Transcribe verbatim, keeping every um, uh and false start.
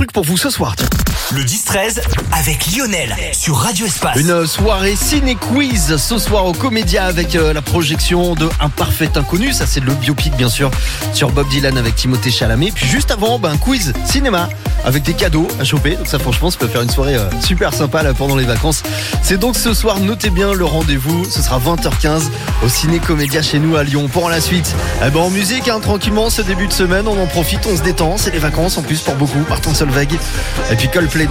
truc pour vous ce soir. Tiens. Le dix treize avec Lionel sur Radio Espace. Une soirée ciné-quiz ce soir au Comédia avec euh, la projection de Un Parfait Inconnu. Ça, c'est le biopic, bien sûr, sur Bob Dylan avec Timothée Chalamet. Puis juste avant, ben, un quiz cinéma avec des cadeaux à choper. Donc ça, franchement, ça peut faire une soirée euh, super sympa là pendant les vacances. C'est donc ce soir, notez bien le rendez-vous. Ce sera vingt heures quinze au Ciné Comédia chez nous à Lyon. Pour la suite, eh ben, en musique, hein, tranquillement, ce début de semaine, on en profite, on se détend. C'est les vacances en plus pour beaucoup. Martin Solveig et puis Coldplay.